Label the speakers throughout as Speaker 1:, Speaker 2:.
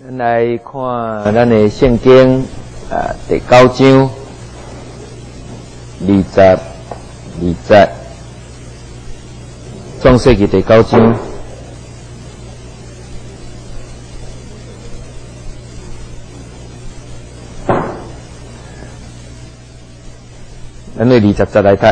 Speaker 1: 咱来看咱的圣经第9章20，创世纪第9章。咱对20节来读。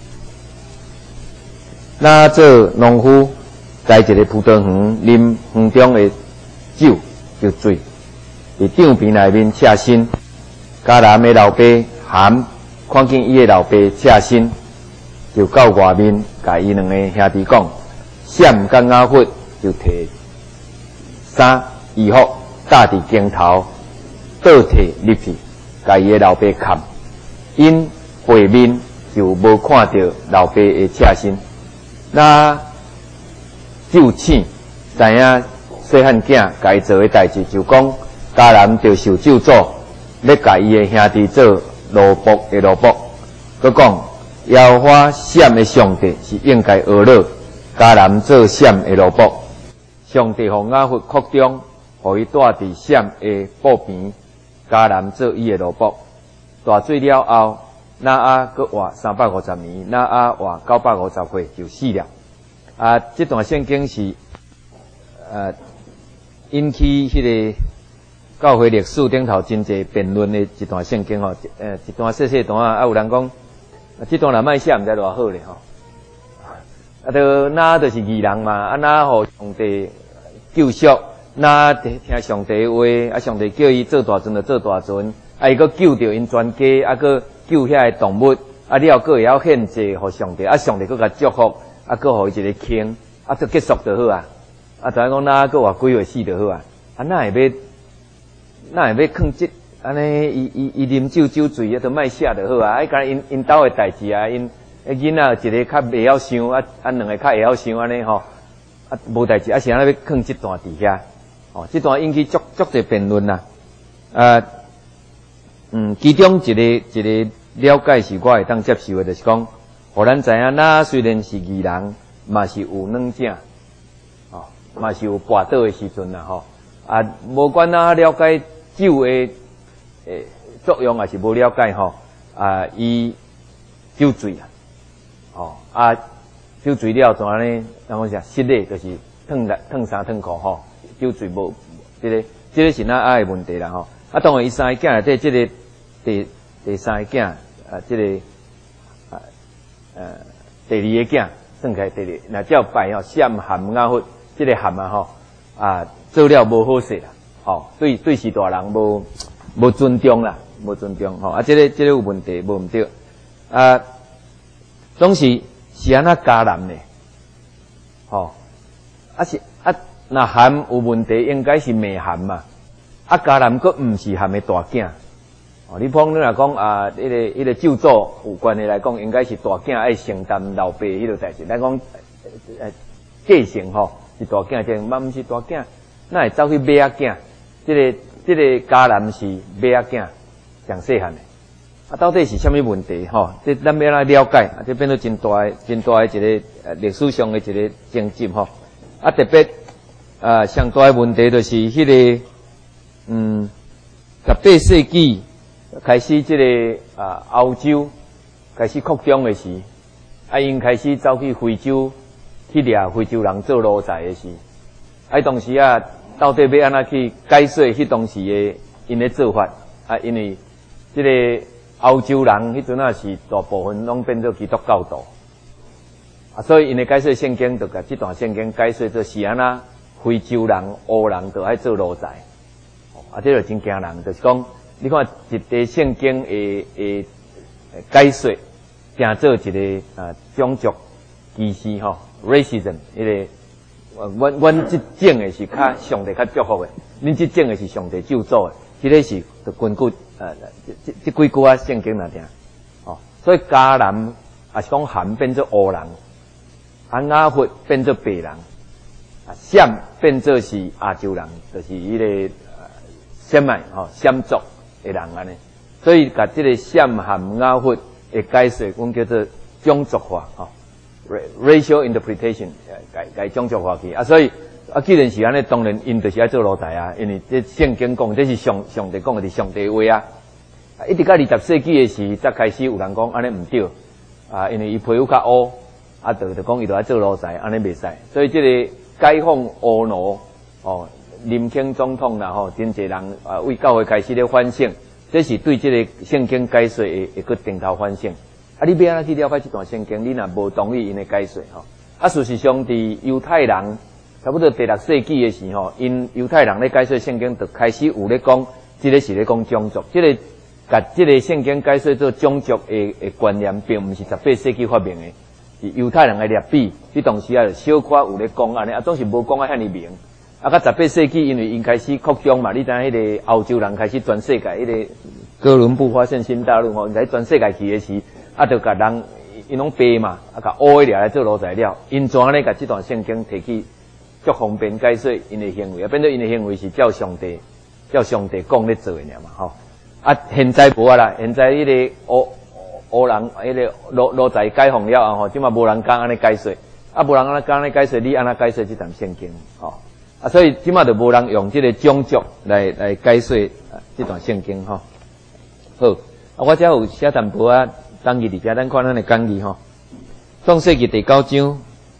Speaker 1: 那做农夫，在一个葡萄园啉园中的酒，就醉，伫场边内面赤身。迦南的老爸含看见伊的老爸赤身，就到外面，甲伊两个兄弟讲：闪甲雅弗就摕衫衣服搭伫肩头，倒摕入去，甲伊的老爸看，因背面就无看到老爸的赤身。那就醒，知影细汉囝甲伊做的代志，就讲迦南着受咒诅，要甲伊的兄弟做奴仆的奴仆。佮讲耶和华闪的上帝是应该学乐迦南做闪的奴仆。上帝互雅弗扩张，互伊住伫闪的布边，迦南做伊的奴仆。大水了后，那阿佮活350年，那阿活950岁就死了。这段圣经是引起迄个教会历史顶头真侪辩论的一段圣经吼。一段细细段啊，有人讲，这段若莫写，毋知偌好咧吼。那就是义人嘛，那互上帝救赎，那听上帝的话，上帝叫伊做大船就做大船，伊佮救着因全家，佮救遐个动物，了佮会晓献祭互上帝，上帝佮甲祝福，佮互伊一个king，就结束就好啊。就讲那佮活几岁死就好啊。哪会要囥即安尼？伊啉酒酒醉，就莫写就好啊。甲因兜的代志啊，因囡仔一个较袂晓想，两个较会晓想安尼吼。无代志，是安尼要囥即段伫遐。即段引起足侪辩论啦。其中一个了解是我会当接受的，就是讲，互咱知影，那虽然是义人，嘛是有软正，嘛是有跋倒的时阵啦，吼。无管咱了解酒的作用，还是无了解吼。伊酒醉啊，酒醉了怎安尼？人讲啥失礼，就是脱衫脱裤吼。酒醉无，这个是那的问题啦吼。当然伊三个囝内底，这个第三个囝，这个第二个囝，算起来第二，那照摆吼，闪含雅弗，这个含吼，做了无好势啦，对是大人无尊重啦，无尊重吼，这个有问题，无毋对，总是安那迦南呢，那含有问题，应该是未含嘛，迦南佫毋是含的大囝。你碰你若讲迄个咒诅有关系来讲，应该是大囝爱承担老爸迄个代志。咱讲继承吼是大囝继承，嘛毋是大囝，那会走去马仔囝？这个迦南是马仔囝，上细汉的。到底是啥物问题吼？这咱要来了解，这变做真大的一个历史上的一个争执吼。特别上大的问题就是迄个18世纪。开始这个欧洲开始扩张的时，因开始走去非洲去掠非洲人做奴才的时，当时到底要安怎去解说迄当时的因的做法？因为这个欧洲人迄阵是大部分拢变做基督教徒，所以因的解说圣经就甲这段圣经解说做是安怎非洲人、黑人就爱做奴才，这就真惊人，就是讲。你看一个圣经的解说，变做一个种族歧视吼 ，racism， 迄个阮即种的是较上帝较祝福的，恁即种的是上帝咒诅的，这个是就根据这几句圣经来听，所以迦南也是讲含变做黑人，雅弗变做白人，闪变做是亚洲人，就是迄个闪麦闪族。的人安尼，所以甲这个闪含雅弗的解说，阮叫做种族化，racial interpretation， 改种族化去所以啊，既然是安尼，当然因就是爱做奴才啊，因为这圣经讲，这是上帝讲的，是上帝话啊。一直到20世纪的时，才开始有人讲安尼唔对啊，因为伊皮肤较乌，啊，就讲伊就爱做奴才，安尼袂使。所以这个解放乌奴哦，林肯总统啦吼，真侪人啊为教会开始咧反省，这是对这个圣经解说会个定头反省。啊，你要安怎去了解这段圣经？你若无同意因的解说吼，啊，事实上伫犹太人差不多第6世纪的时候，因犹太人咧解说圣经，就开始有咧讲，这个是咧讲种族，这个甲这个圣经解说做种族的观念，并不是18世纪发明的，是犹太人的劣笔，迄当时啊小可有咧讲安尼，啊，总是无讲啊遐尼明。啊，到18世纪，因为因开始扩张嘛，你知迄个欧洲人开始全世界，迄个哥伦布发现新大陆吼，因在全世界去的时，啊，就甲人因拢白嘛，啊，甲乌的掠来做奴才了，因怎呢？甲这段圣经摕去，足方便解说因的行为，啊，变做因的行为是照上帝讲咧做的尔嘛，吼。啊，现在无啊啦，现在迄个乌人，迄个奴才解放了啊，吼，即嘛无人敢安尼解说，啊，无人敢安尼解说，你安怎解说这段圣经，吼？啊，所以即马就无人用这个种族来解说这段圣经吼。好，啊，我遮有写淡薄啊，单字伫遮，咱看咱的讲义吼。创世纪第9章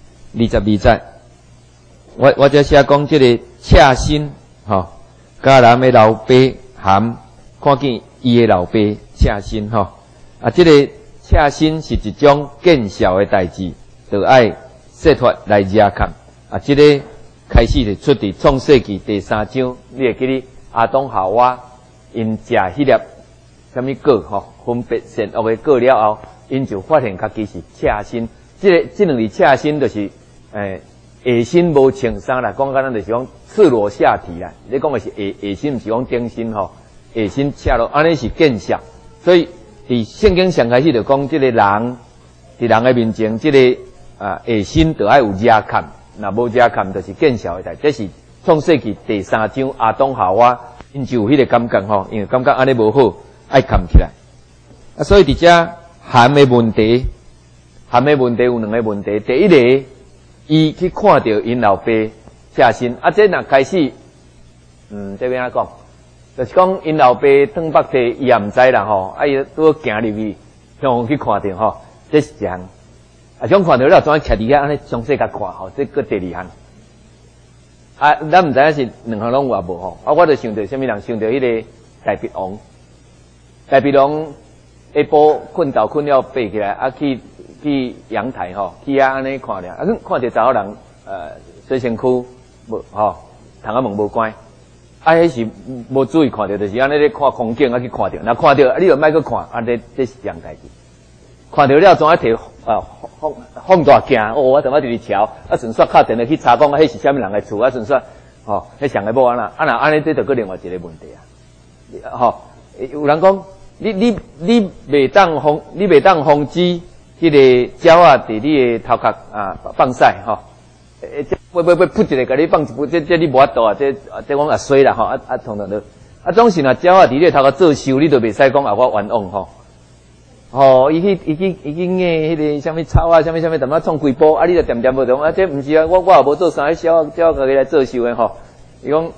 Speaker 1: 22节，我遮写讲这个赤心吼，迦南的老爸含看见伊的老爸赤心吼。啊，这个赤心是一种见效的代志，就爱设法来惹看啊，这个。开始就出伫创世纪第3章，你会记得亚当夏娃因食迄粒什么果吼，分别善恶的果了后，因就发现家己是赤心。这两个赤心就是下身无穿衫啦，讲简单就是讲赤裸下体啦。你讲的是下身，毋是讲顶身吼，下身赤裸，安尼是见效。所以伫圣经上开始就讲，这个人伫人的面前，这个下身就爱有惹看。那无遮看就是见效的代，这是创世纪第3章亚当夏娃因就有迄个感觉吼，因为感觉安尼无好，爱看起来。啊，所以伫遮含的问题有2个问题。第一个，伊去看到因老爸赤心，啊，这若开始，这边怎讲？就是讲因老爸汤北地，伊也毋知啦吼，啊，伊拄行入去，向去看到吼，这是一项。啊，种看到了，怎徛伫遐安尼详细甲看吼，这个第2项。啊，咱毋知影是2项拢有啊无吼？啊，我就想到什么人？想到迄个大鼻王，大鼻王下晡困了爬起来，啊去阳台吼，去遐安尼看了，啊看到查某人洗身躯无吼，窗仔门无关，啊，迄是无注意看到，就是安尼咧看风景啊去看到，若看到你就莫去看，啊，这是样代志。看到了，怎啊摕放大镜？哦，我怎啊伫瞧？啊，顺续敲电话去查讲，迄是啥物人的厝？啊，顺续吼，迄上个某安那？啊，若安尼，这就个另外一个问题啊。吼，有人讲，你袂当防止迄个鸟啊伫你的头壳啊放屎吼。要扑一个，甲你放一扑，这你无法度啊！这讲也衰啦吼，通常都啊，总是若鸟啊伫你头壳做秀，你就袂使讲啊，我冤枉吼。吼，伊去硬迄个啥物草啊，啥物，淡仔创规波，啊，你就点无同啊，这毋是啊，我也无做啥，鸟家己来做秀的吼。伊讲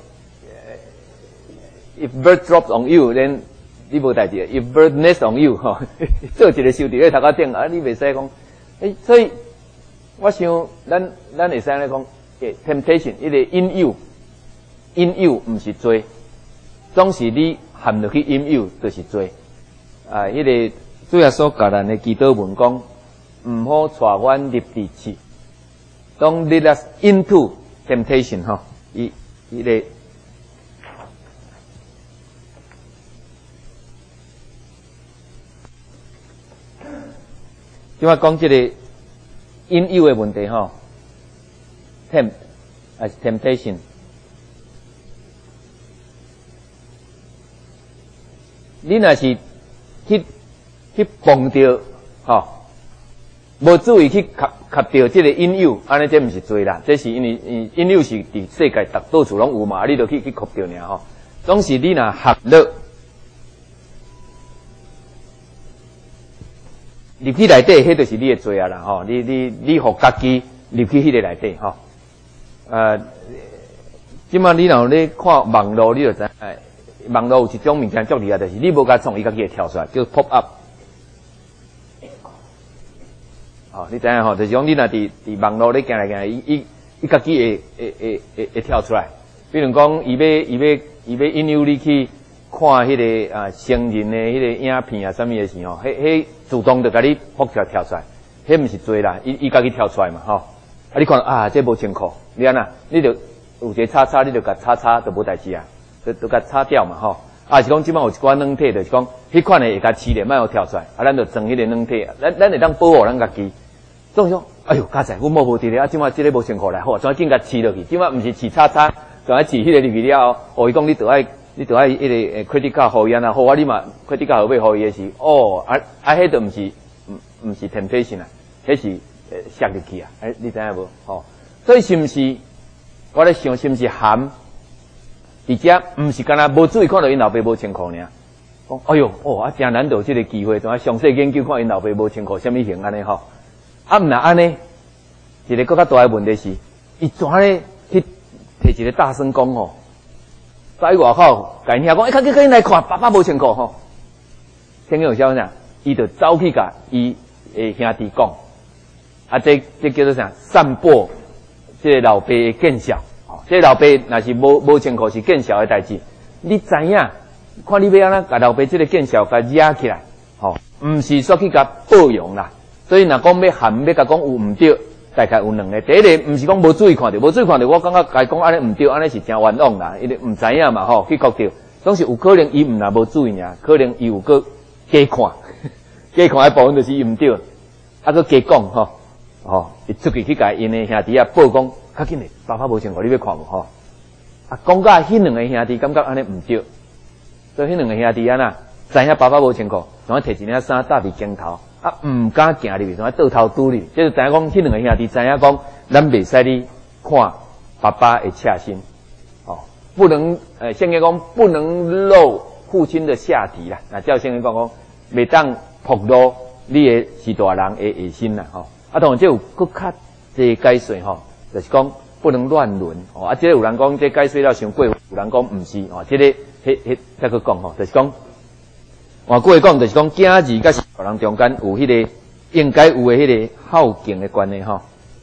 Speaker 1: ，if bird drops on you，then 你无代志 ；if bird nest on you， 吼，做一个秀伫咧头壳顶，啊，你袂使讲。所以我想咱会使咧讲，temptation， 迄个引诱毋是罪，总是你陷入去引诱就是罪。啊，迄个。主耶稣教咱的祈祷文讲，唔好带阮入地去 ，Don't lead us into temptation 吼，伊个，即话讲即个引诱的问题吼 ，temptation， 你若是去碰到，吼，无注意去吸到这个引诱，安尼这毋是罪啦，这是因为引诱是伫世界到处拢有嘛，你就去吸到尔吼。总是你若合了入去内底，迄就是你的罪啊啦吼。你互家己入去迄个内底吼。 即马你若咧看网络，你就知，网络有一种物件足厉害，就是你无甲创，伊家己会跳出来，叫 pop up。哦，你知影吼，就是讲你若伫网络咧行来行来，伊家己会跳出来。比如讲，伊要引诱你去看迄个成人的迄个影片啊，啥物的时候，迄自动就甲你扑跳出来，迄毋是做啦，伊家己跳出来嘛，吼。啊，你看啊，这无清楚，你安那，你就有一个叉叉，你就甲叉叉就无代志啊，就甲叉掉嘛，吼。啊，是讲即摆有一寡软体，就是讲迄款的会甲饲咧，莫互跳出来，啊，咱就装迄个软体，咱会当保护咱家己。总是讲，哎哟，加载我摸无伫咧，啊，即摆即个无清楚来，好，怎紧甲饲落去？即摆毋是饲叉叉，就爱饲迄个入去了后，伊讲你着爱迄个credit card互伊安那，好啊，你嘛credit card后尾互伊的是，哦，迄就毋是 temptation 啊，迄是塞入去啊，你知影无？吼，所以是毋是？我咧想是毋是含？伫遮毋是干那无注意看到因老爸无清楚尔，讲哎哟，哦，啊，真难得即个机会，怎啊详细研究看因老爸无清楚啥物型安尼吼？啊，毋若安尼，一个更较大的问题是，伊怎咧去摕一个大声公吼，在外口甲因兄讲，赶紧来看，爸爸无清楚吼。听有啥啥？伊就走去甲伊诶兄弟讲，啊，这叫做啥？散播这个老爸的见笑。这个老爸若是无清楚是见笑的代志，你知影？看你要安怎甲老爸这个见笑甲惹起来，吼，毋是说去甲报用啦。所以若讲要含要甲讲有毋对，大概有两个。第一个毋是讲无注意看到，无注意看到，我感觉甲讲安尼毋对，安尼是真冤枉啦，因为毋知影嘛吼，去确定，总是有可能伊毋若无注意尔，可能伊有个假看，假看迄部分就是伊毋对，啊个假讲吼，吼，伊出去甲因的兄弟啊报讲。较紧诶，爸爸无清楚，你要看无吼？啊，讲甲迄两个兄弟感觉安尼毋对，所以迄两个兄弟啊呐，知影爸爸无清楚，怎啊摕一领衫搭伫肩头，啊，毋敢行入去，怎啊倒头拄入，就是知影讲，迄两个兄弟知影讲，咱袂使你看爸爸的侧身，哦，不能圣经讲不能露父亲的下体啦，那照圣经讲袂当暴露你的是大人的下身啦，吼，啊，当然这有搁较这解说吼。就是讲不能乱伦哦，啊，这个有人讲这解说了伤过，有人讲毋是哦，这个再去讲吼，就是讲，换过来讲就是讲，囝儿甲是大人中间有迄个应该有的迄个孝敬的关系吼。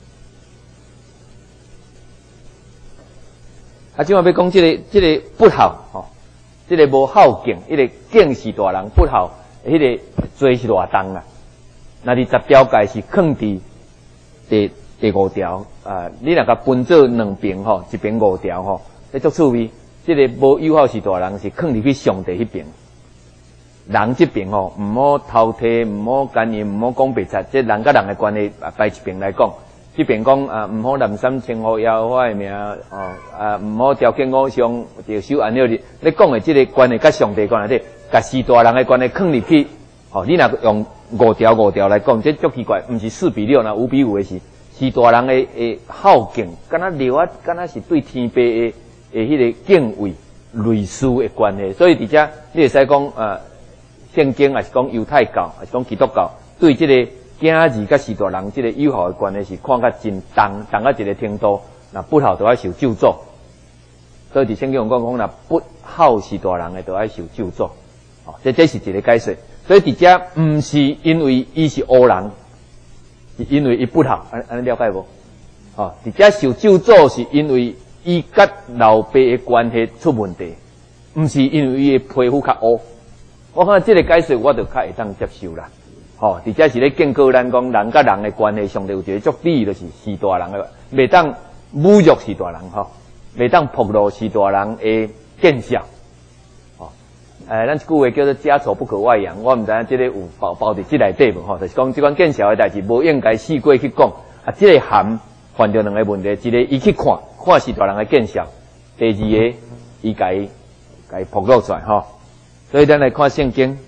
Speaker 1: 啊，即马要讲这个不孝吼，这个无孝敬，迄个敬是大人，不孝迄个罪是偌重啦。那伫10条界是放伫第5条啊，你若甲分做两边吼，一边5条吼，你足趣味。这个无友好是大人是放入去上帝迄边，人这边吼，毋好偷摕，毋好奸淫，毋好讲白贼，这人甲人的关系摆一边来讲。这边讲啊，毋好滥觞称呼耶和华的名哦，啊，毋好雕刻偶像，就守安息日。你讲的这个关系甲上帝关系，甲是大人的关系放入去，吼，你若用5条来讲，这足奇怪，毋是4比6，那5比5的是。是大人的孝敬，敢若了啊，敢若是对天父的迄个敬畏、类似的关系。所以伫遮你会使讲圣经还是讲犹太教，还是讲基督教，对这个囝儿甲是大人这个友好的关系是看甲真重到一个程度，那不孝就要受咒诅。所以伫圣经讲若不孝是大人的，就要受咒诅。哦，这是一个解说。所以伫遮毋是因为伊是恶人。是因为伊不孝，安尼了解无？哦，伫遮受咒诅是因为伊甲老爸的关系出问题，毋是因为伊的皮肤较乌。我看这个解释我就较会当接受啦。哦，伫遮是咧警告咱讲人甲人的关系，上帝有一个足理，就是是大人的，袂当侮辱是大人吼，袂当暴露是大人的见笑。咱一句话叫做家丑不可外扬，我毋知影这个有包伫这内底无吼，就是讲这款见笑的代志，无应该四过去讲。啊，这个含犯着两个问题，一个伊去看是大人的见笑，第二个伊甲伊暴露出来吼。所以咱来看圣经，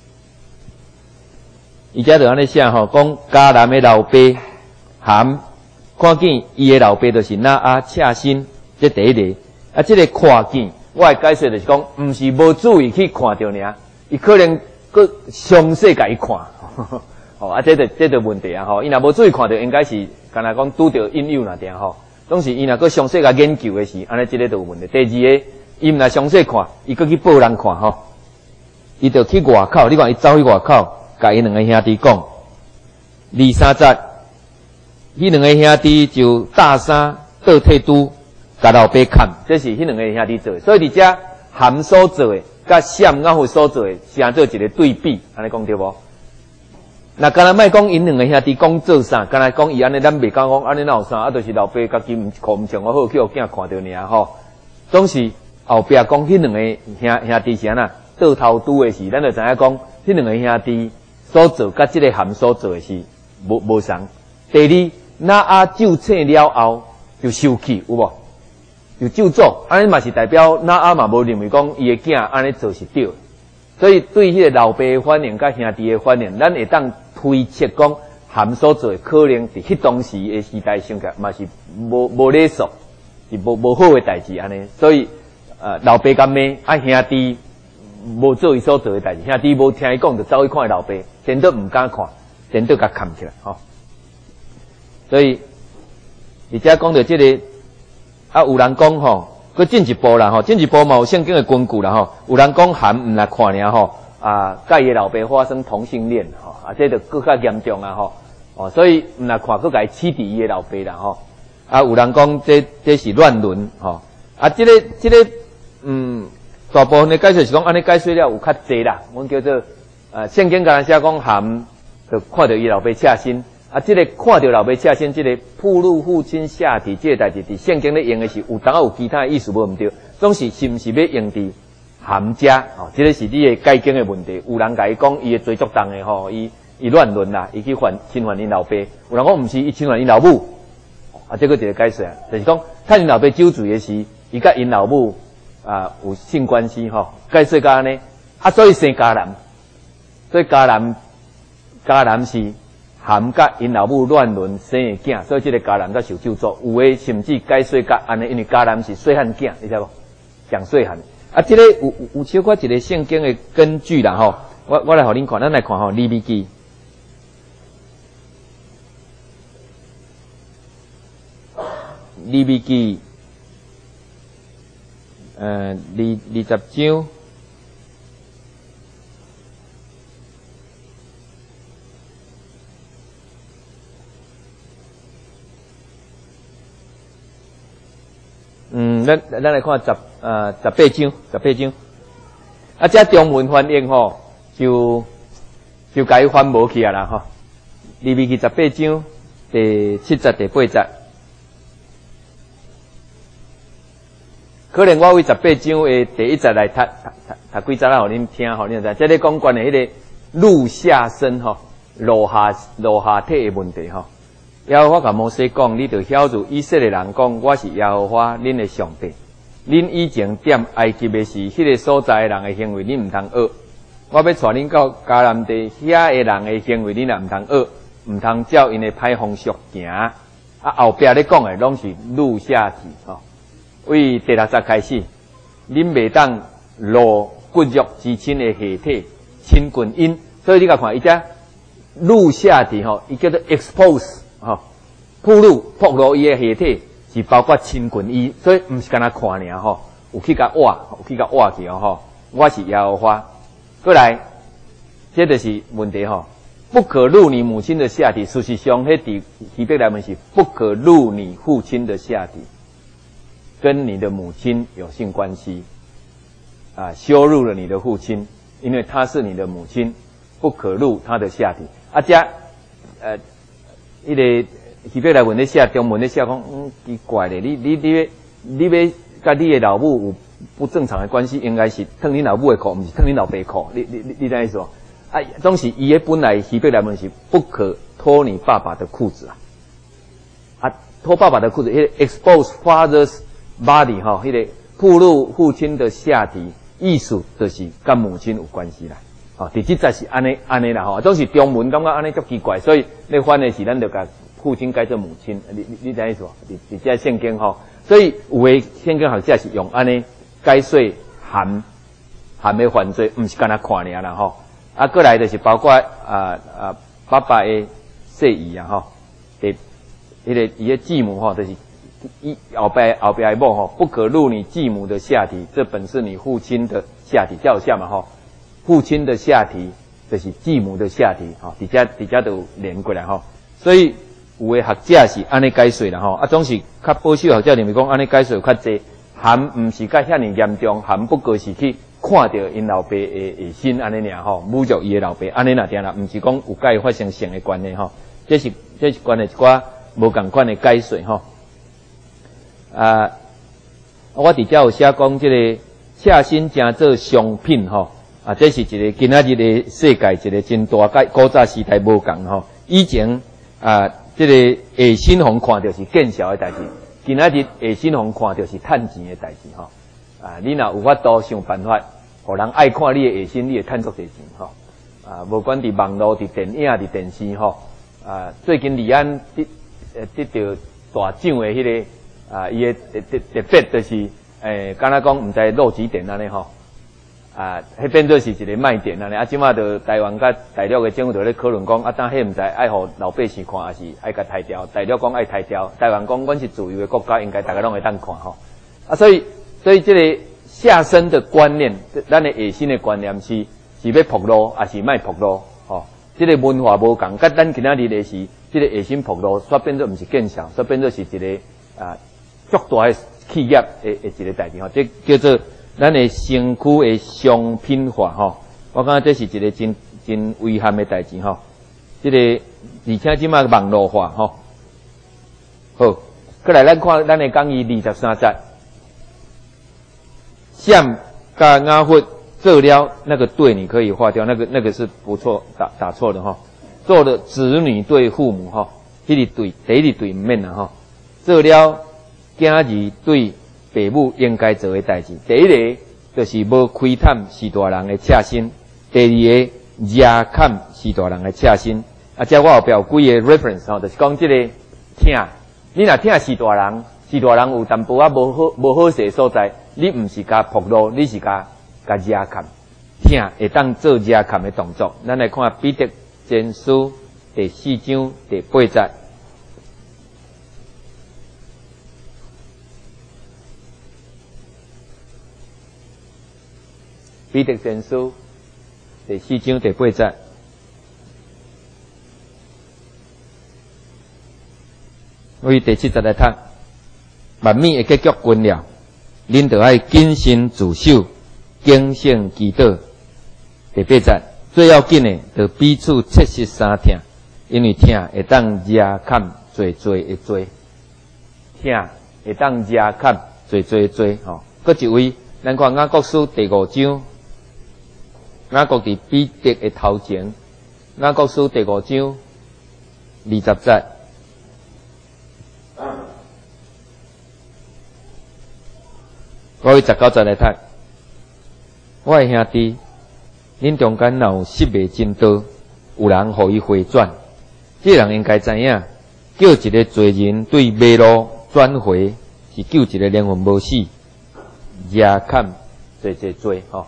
Speaker 1: 伊遮就安尼写吼，讲迦南的老爸含看见伊的老爸就是那阿恰心，这第一个。啊，这个看见。我的解说就是讲，毋是无注意去看到尔，伊可能佮详细甲伊看，哦，啊，这就问题啊，吼，伊若无注意看到，应该是干那讲拄着引诱那点吼， 总是伊若个详细甲研究的是，安尼即个就有问题。第二个，伊毋若详细看，伊搁去报人看吼，伊就去外口，你看伊走去外口，甲伊两个兄弟讲，2、3节，迄两个兄弟就大衫倒退拄，甲老爸砍，这是迄两个兄弟做的。所以伫遮含所做的，甲闪雅虎所做的，成做一个对比，安尼讲对无？那刚才莫讲因两个兄弟讲做啥，刚才讲伊安尼，咱袂讲讲安尼哪有啥，啊，就是老爸家己裤毋穿我好，去互囝看到尔吼。总是后壁讲迄两个兄弟是安那倒头拄的是，咱就知影讲迄两个兄弟所做甲即个含所做的是无相。第二，那就册了后就生气有无？就就做，安尼嘛是代表那嘛无认为讲伊的囝安尼做是对的。所以对迄个老爸的反应甲兄弟的反应，咱会当推测讲含所做可能伫迄当时的时代上起嘛是无礼数，是无好的代志安尼。所以老爸甲骂，兄弟无做伊所做的代志，兄弟无听伊讲就走去看老爸，真都毋敢看，真都甲砍起来吼。所以而且讲到即个有人讲吼。佮进一步啦吼，进一步嘛有圣经的根据啦吼。有人讲含毋来看尔吼，甲伊老爸发生同性恋吼，这就更较严重啊吼。所以毋来看，佮甲伊起伫伊的老爸啦吼。有人讲这是乱伦吼。这个大部分的解说是讲安尼解说了有较济啦。阮叫做圣经甲咱写讲含，就看到伊老爸赤身。这个看到老爸赤身，这个暴露父亲下体这个代志，伫圣经咧用的是有当有其他的意思无毋对，总是毋是要用伫含遮哦？这个是你的解经的问题。有人甲伊讲伊的罪作重的吼，伊乱伦啦，伊去侵犯因老爸。有人讲毋是，伊侵犯因老母。这个一个解释啊，就是讲趁因老爸酒醉的时，伊甲因老母有性关系吼，解释甲安尼所以生家男，所以家男是。含甲因老母乱伦生的囝，所以这个家男才受咒诅。有诶甚至解说甲安尼，因为家男是细汉囝，你知无？讲细汉。这个有小可一个圣经的根据啦吼。我来互恁看，咱来看吼，利未记。利未记20章。咱来看18章。这中文翻译吼，就甲伊翻无去啊啦吼。利未记18章第7节、第8节，可能我为18章的第1节来读几节啦，互恁听，互恁知。这咧讲关于迄个入下身吼，落下体的问题吼。耶和华甲摩西讲，你着晓住以色列人讲，我是耶和华恁的上帝。恁以前踮埃及的时，迄个所在的人的行为，恁毋通学。我要带恁到迦南地，遐的人的行为，恁也毋通学，毋通照因的歹风俗行。后壁咧讲的拢是入下记吼。为第6节开始，恁袂当露骨肉之亲的下体，亲近因。所以你甲看伊遮入下记吼，伊叫做 expose。暴露伊的下体是包括亲近伊，所以毋是干那看尔吼，有去甲挖去吼。我是耶和华。过来，这就是问题吼。不可入你母亲的下体，事实上，迄伫希伯来文是不可入你父亲的下体，跟你的母亲有性关系羞辱了你的父亲，因为他是你的母亲，不可入他的下体。迄个希伯来文咧写，中文咧写讲，奇怪咧，你要甲你的老母有不正常的关系，应该是脱你老母的裤，毋是脱你老爸的裤。你知意思无？总是伊的本来希伯来文是不可脱你爸爸的裤子脱爸爸的裤子，迄个 expose father's body 吼，迄个暴露父亲的下体，意思就是跟母亲有关系啦。第7节是安尼啦吼，总是中文感觉安尼足奇怪，所以咧翻的是咱就甲父亲改做母亲，你知意思无？伫这圣经吼，所以有诶圣经学者是用安尼解说含的犯罪，毋是干那看尔啦吼。过来就是包括爸爸的姓伊吼，迄个伊的继母吼，就是后边的某吼，不可入你继母的下体，这本是你父亲的下体，叫下嘛吼，父亲的下体就是继母的下体，吼，底下都连过来吼，所以有的学者是安尼解说啦吼，啊总是较保守学者认为讲安尼解说较济，含唔是甲遐尼严重，含不过是去看到因老爸的下身安尼尔吼，侮辱伊的老爸安尼若定啦，唔是讲有甲伊发生性的关系吼，这是关系一寡无共款的解说吼。我伫遮有写讲，即个下身诚做商品吼，这是一个今仔日的世界一个真大甲古早时代无共吼。以前即个下身互看到是见笑的代志，今仔日下身互看到是趁钱的代志吼。你若有法度想办法，互人爱看你的下身，你会趁足侪钱吼。无管伫网络、伫电影、伫电视吼。最近李安得到大奖的迄个。伊的特别就是敢若讲毋知落几点安尼吼，迄变做是一个卖点安尼。即马就台湾甲大陆的政府就咧讨论讲，当迄毋知爱互老百姓看，还是爱甲抬掉？大陆讲爱抬掉，台湾讲阮是自由的国家，应该大家拢会当看吼。所以即个下身的观念，咱的下身的观念是要暴露，还是卖暴露？吼，即个文化无共，甲咱今仔日的是即个下身暴露，煞变做毋是见笑，煞变做是一个足大的企业的一个代志吼，这叫做咱的身躯的商品化吼。我感觉这是一个真危险的代志吼。这个而且即马网络化吼。好，过来咱看咱的讲义23节，像甲雅佛做了那个对，你可以划掉，那个是不错，打错的吼。做的子女对父母吼，迄个对第一个对唔免啦吼，做了。囝儿对父母应该做的代志，第一个就是无窥探是大人的侧身，第二个惹看是大人的侧身。这我后壁有几个 reference 吼，就是讲这个听，你若听是大人有淡薄无好势所在，你毋是甲暴露，你是甲惹看，听会当做惹看的动作。咱来看彼得前书第4章第8节。彼得前书第4章第8节，为第7节来读，万物的结局近了，恁着爱谨慎自守，警醒祈祷。第8节，最要紧的，着彼此切实相听，因为听会当惹看罪的罪，听会当惹看罪的罪。吼，搁一位，咱看雅各书第5章。雅各伫彼得的头前，雅各书第5章20节，我为19节来读。我的兄弟，恁中间若有失迷真道，有人互伊回转，这人应该知影，叫一个罪人对迷路转回，是救一个灵魂无死，惹看罪吼。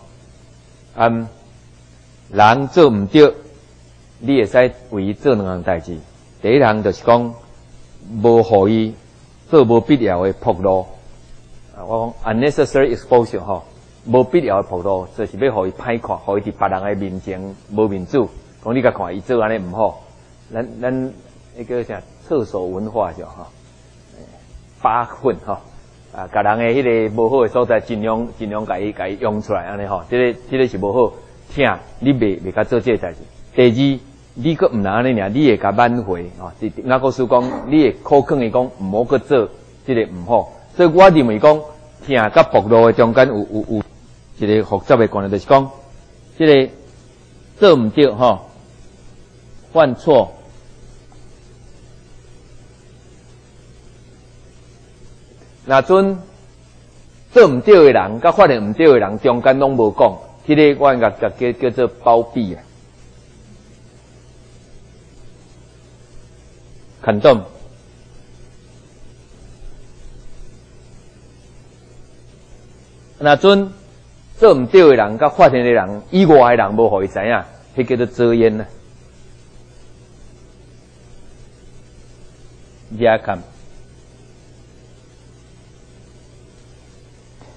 Speaker 1: 人做毋对，你会使为伊做2项代志。第一项就是讲，无互伊做无必要的暴露。我讲 unnecessary exposure 吼，无必要的暴露，就是要互伊歹看，互伊伫别人的面前无面子。讲你甲看伊做安尼毋好，咱那个啥厕所文化就吼，扒粪吼，甲人的迄个无好的所在，尽量甲伊用出来安尼吼，这个是无好。听，你袂甲做这个代志。第二，你佫毋能安尼尔，你会甲挽回吼。雅各书讲，你会口劝伊讲，毋好佫做这个毋好。所以我认为讲，听甲暴露的中间有一个复杂的关系，就是讲，这个做毋对吼，犯错，若阵做毋对的人，甲发现毋对的人中间拢无讲。这个我应该叫做包庇啊，肯动。那阵做唔对的人，甲发现的人以外的人无互伊知影，迄叫做遮掩啊。惹看，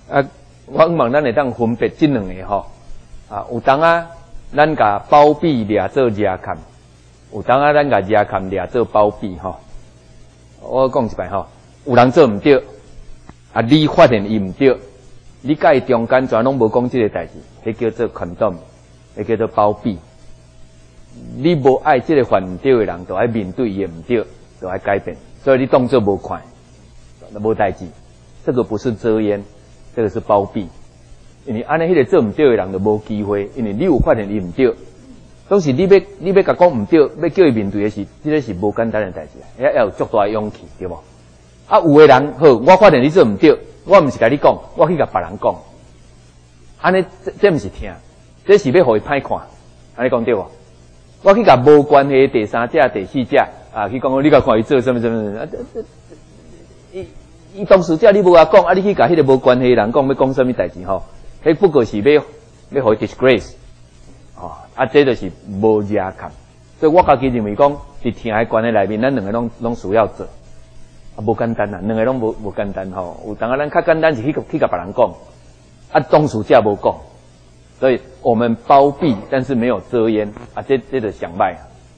Speaker 1: 我望咱会当分别这两个吼，有当咱甲包庇掠做热坎，有当咱甲热坎掠做包庇吼。我讲一摆吼，有人做毋对，你发现伊毋对，你甲伊中间全拢无讲这个代志，迄叫做 condom， 迄叫做包庇。你无爱这个犯毋对的人，就爱面对伊毋对，就爱改变，所以你当作无看，无代志。这个不是遮掩，这个是包庇。因为安尼迄个做毋对的人就无机会，因为你有发现伊毋对，当时你要甲讲毋对，要叫伊面对的是，这个是无简单的代志，要有足大的勇气，对无？有的人好，我发现你做毋对，我毋是甲你讲，我去甲别人讲，安尼这毋是听，这是要互伊歹看，安尼讲对无？我去甲无关系的第三者、第四者去讲，你甲看伊做什么，伊当事者你无甲讲，你去甲迄个无关系的人讲，要讲什么代志吼？迄不过是要互伊 disgrace， 这就是无热坎。所以我家己认为讲，伫听的关系内面，咱两个拢需要做，无简单两个拢无简单吼。有当咱较简单是去甲别人讲，当事者无讲。所以我们包庇，但是没有遮掩这就想歹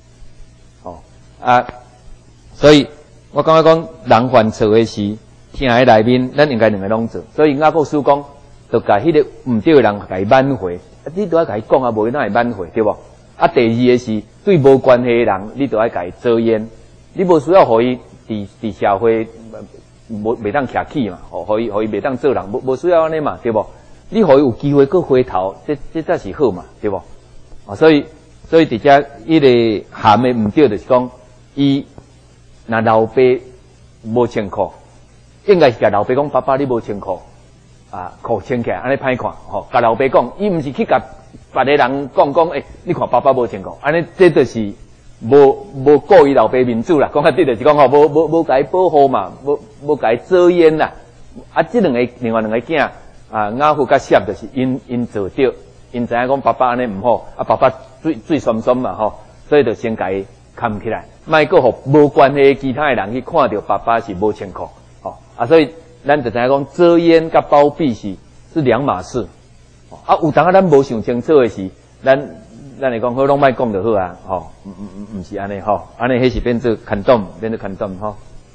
Speaker 1: 所以我感觉讲人犯错的事，听的内面，咱应该两个拢做。所以雅各书讲，就甲迄个毋对的人甲伊挽回，你都要甲伊讲无哪会挽回，对无？第二个是对无关系的人，你都要甲伊遮掩，你无需要互伊伫社会袂当徛起嘛，互伊袂当做人，无需要安尼嘛，对无？你互伊有机会搁回头，这才是好嘛，对无？所以伫遮迄个含的毋对，就是讲，伊若老爸无穿裤，应该是甲老爸讲，爸爸你无穿裤，裤穿起来安尼歹看，甲老爸讲，伊毋是去甲别个人讲，你看爸爸无穿裤，安尼这就是无顾伊老爸面子啦。讲较对就是讲无甲伊保护嘛，无甲伊遮掩啦。这另外两个囝。雅父甲闪就是因做对，因知影讲爸爸安尼毋好，爸爸水酸酸嘛吼，所以就先甲伊扛起来，莫搁互无关系其他的人去看到爸爸是无穿裤，所以咱就知影讲遮掩甲包庇是两码事，有当咱无想清楚的事，咱会讲好拢莫讲就好毋是安尼安尼迄是变做condom吼，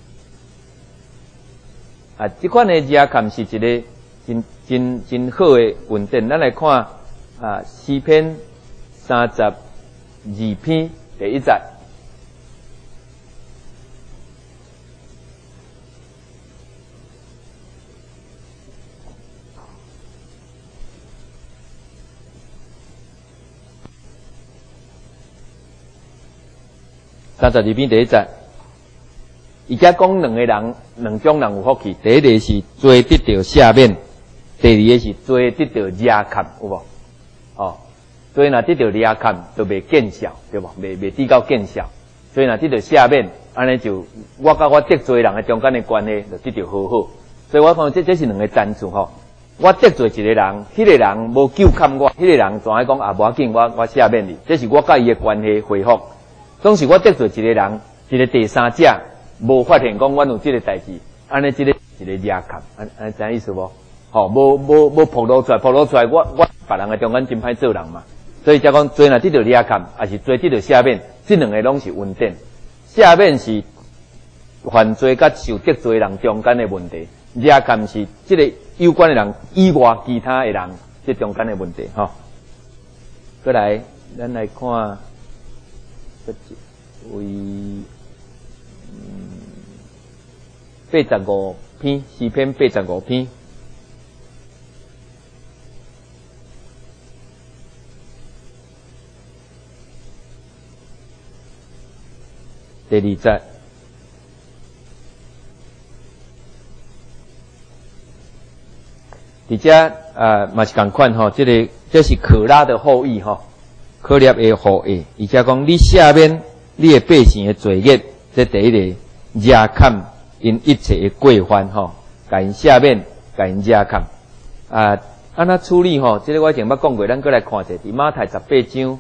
Speaker 1: 这款的热坎是一个。真好的文典，咱来看诗篇32篇第1节。32篇第1节，伊家讲两种人有福气，第一个是做得到赦免。第二个是做得到热坎，有无？所以若得到热坎，就袂见效，对无？袂抵到见效。所以若得到赦免，安尼就我甲我得罪人的中间的关系就得到和好。所以我讲这是两个赞助吼。我得罪一个人，迄个人无救砍我，迄个人总爱讲无要紧，我赦免你。这是我甲伊的关系恢复。总是我得罪一个人，一个第三者无发现讲我有这个代志，安尼这个一个热坎，安尼知影意思无？无暴露出来，我别人的中间真歹做人嘛，所以才讲做若得到热坎，还是做得到赦免，这两个拢是稳定。赦免是犯罪甲受得罪人中间的问题，热坎是这个有关的人以外其他的人这中间的问题过来，咱来看这位85篇，诗篇85篇。第2节，伫遮嘛是共款吼，这是可拉的后裔吼，可列的后裔，而且讲你赦免你的百姓的罪孽，这第一个热坎因一切的过犯吼，甲因赦免，甲因热坎安那处理吼，这个我以前捌讲过，咱过来看一下，伫马太18章。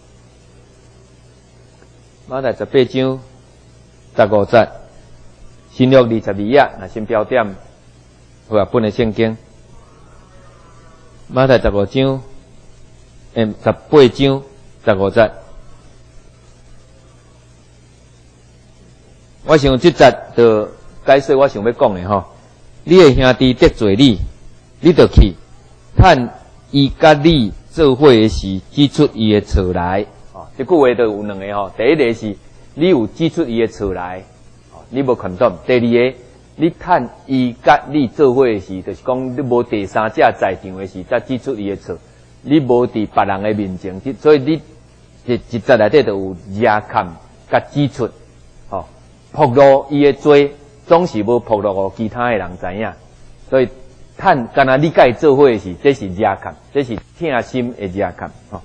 Speaker 1: 马太18章15节， 新约22页，那先标点，好啊，本的圣经。马太15章，18章15节。我想这节就解说我想要讲的吼，你的兄弟得罪你，你就去趁伊甲你做伙的时，指出伊的错来。哦，这句话就有两个吼，第一个是你有指出伊的错来，哦，你无看懂；第二个，你趁伊甲你做伙的时，就是讲你无第三者在场的时，才指出伊的错。你无伫别人的面前，所以你一节内底就有压看甲指出，哦。暴露伊的罪，总是无暴露互其他的人知影，所以趁干那你甲伊做伙的时，这是惹看，这是痛心的惹看。吼，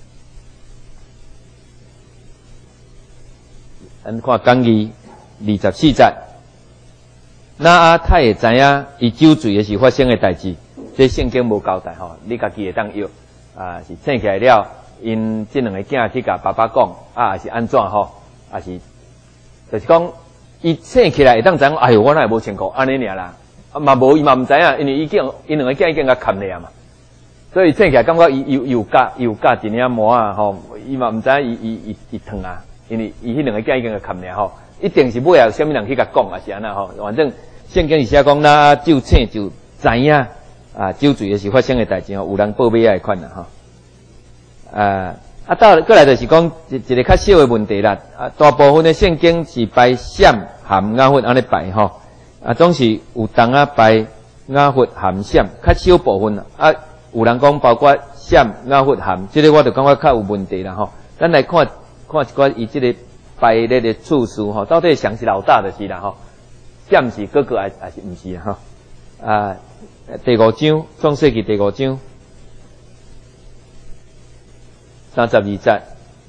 Speaker 1: 咱看讲义24节，那阿太会知影伊酒醉的时发生的代志，这圣经无交代吼，你家己会当约啊，是醒起来了，因这两个囝去甲爸爸讲，啊是安怎吼，啊是。就是讲，伊醒起来会当知影，哎哟，我哪会无穿裤，安尼尔啦，啊嘛无伊嘛毋知影，因为因两个囝已经甲砍了嘛，所以醒起来感觉伊有夹一领毛啊吼，伊嘛毋知影伊疼啊，因为伊迄两个囝已经甲砍了吼，一定是尾后啥物人去甲讲啊是安那吼，反正圣经是写讲那酒醒就知影啊酒醉的是发生的代志吼，有人报备啊款啦吼，过来就是讲一个较小的问题啦。大部分的圣经是排闪含雅佛安尼排吼，总是有当排雅佛含闪，较小部分啦。有人讲包括闪雅佛含，这个我就感觉较有问题啦吼。咱来看一寡伊这个排列的次数吼，到底谁是老大就是啦吼，闪是哥哥还是毋是啦吼？第5章创世纪第5章。32节，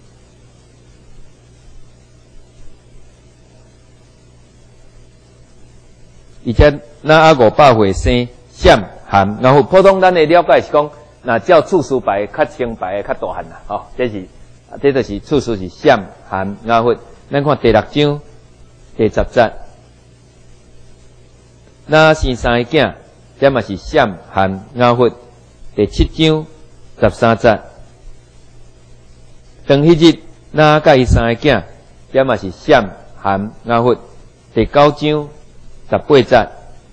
Speaker 1: 而且那500岁生闪含，然后普通咱的了解是讲，那照次数排较清白的较大汉啦，吼，这就是次数是闪含雅佛。咱看第6章第10节，那生3个囝，这嘛是闪含雅佛。第7章13节。当迄日，那甲伊3个囝，这嘛是闪含雅佛。第9章18节，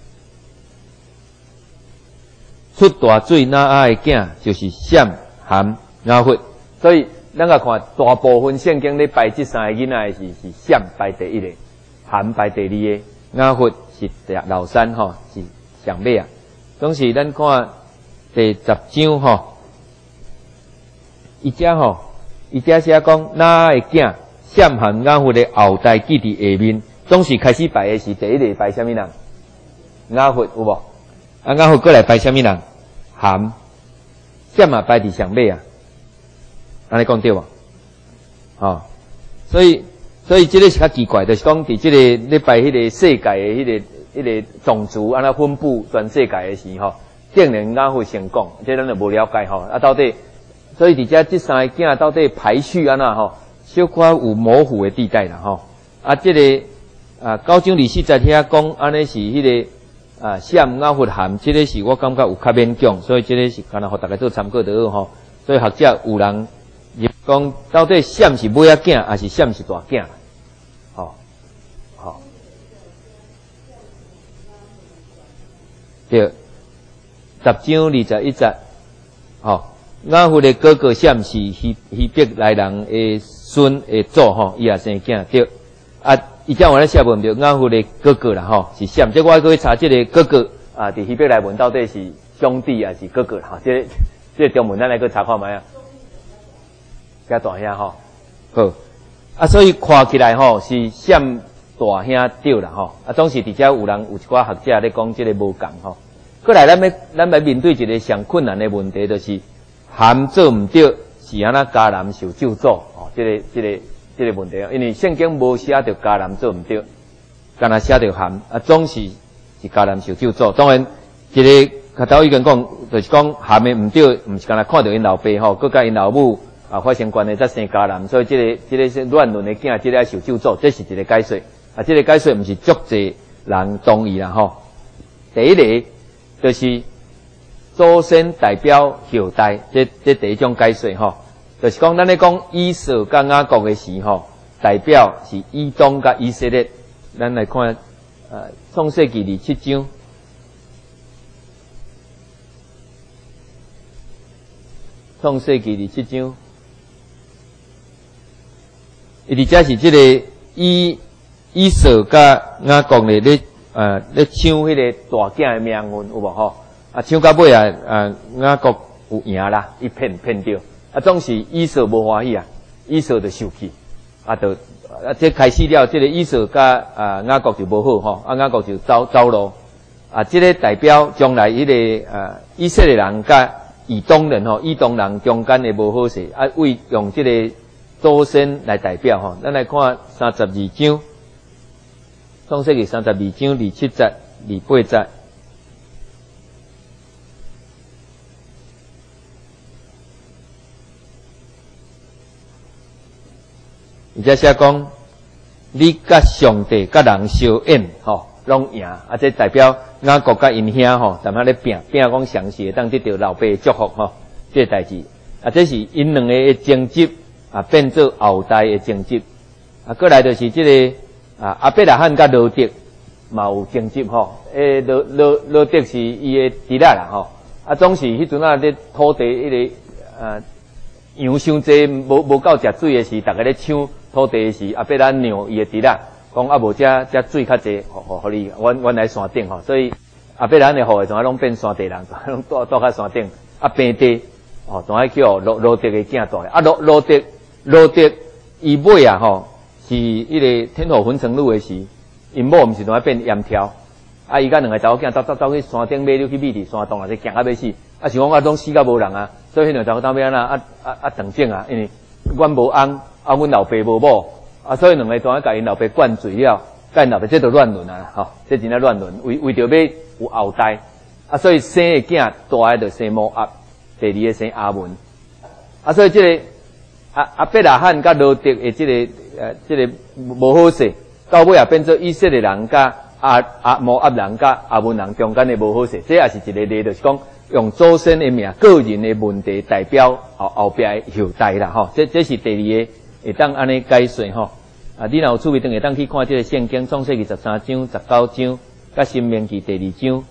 Speaker 1: 出大水那的囝，就是闪含雅佛。所以咱甲看大部分圣经咧排这3个囡仔是闪排第1个，含排第2个，雅佛是老三吼，是上尾啊。总是咱看第10章吼，伊遮吼。伊遮写讲，哪会囝闪含雅佛的后代记伫下面，总是开始排的是第1个排啥物人？雅佛有无？雅佛过来排啥物人？含，闪嘛排伫上尾啊。安尼讲对无？哦，所以这个是较奇怪，就是讲伫这个咧排迄个世界的迄个种族安那分布全世界的时吼，竟然雅佛先讲，这咱就无了解吼。到底？所以伫遮这3个囝到底排序安那吼，小可有模糊的地带啦吼。这个9章24节遐讲，安尼是迄个闪雅佛含，这个是我感觉有较勉强，所以这个是干那互大家做参考就好吼。所以学者有人讲，到底闪是尾仔囝，还是闪是大囝？吼，对，10章21节，吼。雅佛的哥哥闪是希伯来人的孙的祖吼，伊也生囝对。伊遮我咧写文对，雅佛的哥哥啦吼是闪，这我还去查这个哥哥伫希伯来文到底是兄弟还是哥哥啦？这个中文咱来去查看卖啊，加大兄吼，好所以看起来吼是闪大兄对啦吼，总是伫遮有人有一寡学者咧讲这个无共吼。过来咱要面对一个上困难的问题，就是含做毋对，是安那迦南受咒诅哦。这个问题，因为圣经无写着迦南做毋对，干那写着含总是迦南受咒诅。当然，一个较头已经讲，就是讲含的毋对，毋是干那看到因老爸吼，佮甲因老母发生关系才生迦南，所以这个是乱伦的囝，这个受咒诅，这是一个解说。这个解说毋是足济人同意啦吼。第一个就是祖先代表后代，这第一种解说吼，就是讲咱咧讲以色甲雅各的时吼，代表是以东甲以色列。咱来看创世纪27章。创世纪27章，伊伫遮是即个以扫甲雅各咧咧抢迄个大囝的命运有无吼？啊，抢到尾雅各有赢啦，伊骗着，总是以扫无欢喜啊，以扫就受气，这开始了，这个以扫甲雅各就无好吼，雅各就走路，这个代表将来迄个以色列人甲以东人吼，以东人中间的无好势，为用这个祖先来代表吼。咱来看32章，创世纪32章27节、28节。而且写讲，你甲上帝甲人相演吼，拢赢这代表雅各甲因兄吼，踮遐咧拼讲详细当得到老爸的祝福吼，这代志这是因两个的争执变做后代的争执过来就是这个阿伯拉罕甲罗德嘛有争执吼，罗德是伊的弟仔啦吼，总是迄阵咧土地迄个羊伤济，无够食水的时，逐个咧抢土地的时，阿伯拉让伊的弟仔。讲无遮水较济，互你，阮来山顶吼，所以阿伯兰的户的总爱拢变山地人，拢住较山顶，平地总爱叫罗德的囝住咧，罗德伊尾吼是迄个天后分成女的时，因某毋是总爱变盐条，伊甲两个查某囝走去山顶买溜去米伫山洞，就行到要死，想讲拢死到无人所以迄两查某仔要安怎断正因为阮无翁，阮老爸无某。所以两个总爱甲因老爸灌醉了，甲因老爸这都乱伦吼，这真正乱伦，为着要有后代，所以生的囝大个就生摩押，第二个生阿文，所以这个阿伯拉罕甲罗德的这个无好势，到尾也变做以色列人甲摩押人甲阿文人中间的无好势，这也是一个例，就是讲用祖先的命、个人的问题代表后壁的后代啦吼，这是第二个。会当安尼解说吼，你若有趣味，当会当去看这个圣经创世纪13章、19章，甲申命记第2章，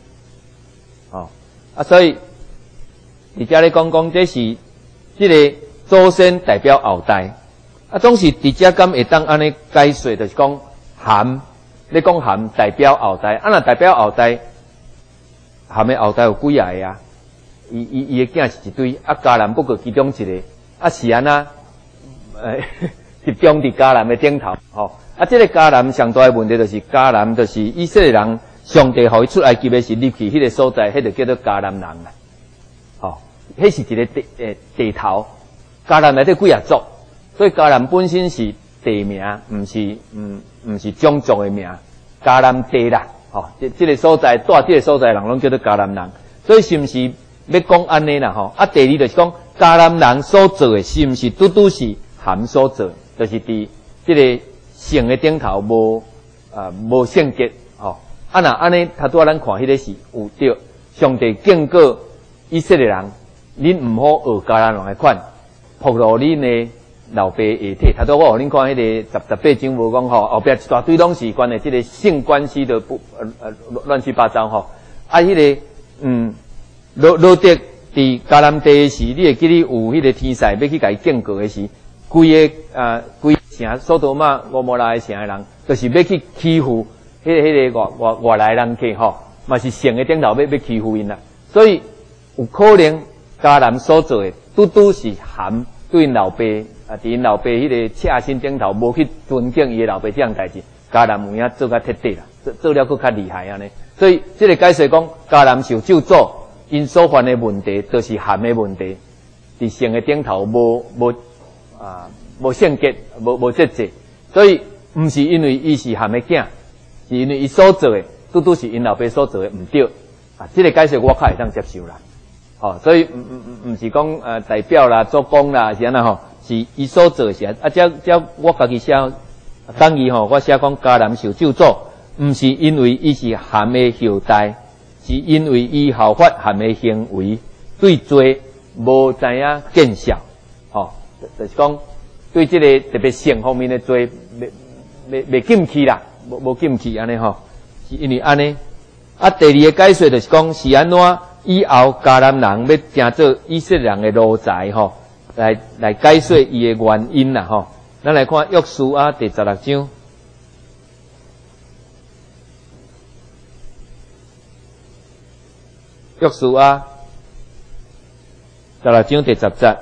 Speaker 1: 所以而家咧讲这是这个祖先代表后代，总是伫遮敢会当安尼解说，就是讲含，你讲含代表后代，若代表后代，含的后代有几啊个伊的囝是一堆，迦南不过其中一个，是安那。集中伫迦南的顶头，这个迦南上大的问题就是迦南就是以色列人，上帝互伊出埃及的是入去迄个所在，迄就叫做迦南人啦，迄是一个地头，迦南内底几啊族，所以迦南本身是地名，毋是种族的名，迦南地啦，这个所在住这个所在人拢叫做迦南人，所以是毋是要讲安尼啦？第二就是讲迦南人所做的是毋是拄是含所做，就是伫这个性的顶头无性格若安尼，拄仔咱看迄个是有对上帝警告以色列人，恁毋好学迦南人的款，暴露恁的老爸下体。拄仔我互恁看迄个18章无讲后壁一大堆拢是关的这个性关系的乱七八糟迄个罗德伫迦南地的时，你会记得有迄个天使要去甲伊警告的时。规个城索多玛、蛾摩拉的城的人，就是要去欺负迄个外来人客嘛是性的顶头要欺负因啦。所以有可能迦南所做的，拄是含对因老爸伫因老爸迄个赤身顶头无去尊敬伊的老爸这样代志，迦南有影做较彻底啦，做了佫较厉害安尼。所以这个解释讲，迦南受咒诅，因所犯的问题都是含的问题，伫性的顶头无性格，无节制，所以毋是因为伊是含的囝，是因为伊所做的拄是因老爸所做的毋对这个解释我较会当接受啦。所以毋是讲代表啦、做工啦是安那是伊所做的是这我家己写讲义我写讲迦南受咒诅， 毋是因为伊是含的后代，是因为伊效法含的行为对罪无知影见效，吼，就是讲对这个特别性方面的罪未禁气啦，无禁气安尼吼，是因为安尼。啊，第二个解说就是讲是安怎以后迦南人要成做以色列人的奴才吼，来解说伊的原因啦吼。咱来看约书亚第16章。約書亞16章第10節，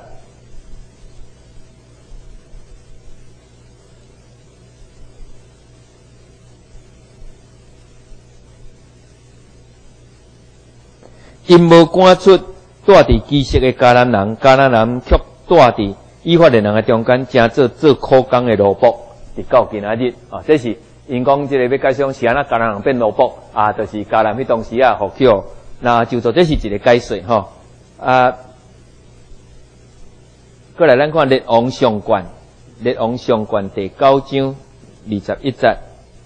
Speaker 1: 因無趕出住佇基色的迦南人，迦南人卻住佇以法蓮人的中間，正做苦工的奴僕，直到今仔日啊！這是因講這個要解釋是安怎迦南人變奴僕啊，就是迦南迄當時啊，互叫。那就做這是一個解說吼，過來咱看列王上卷第9章21節，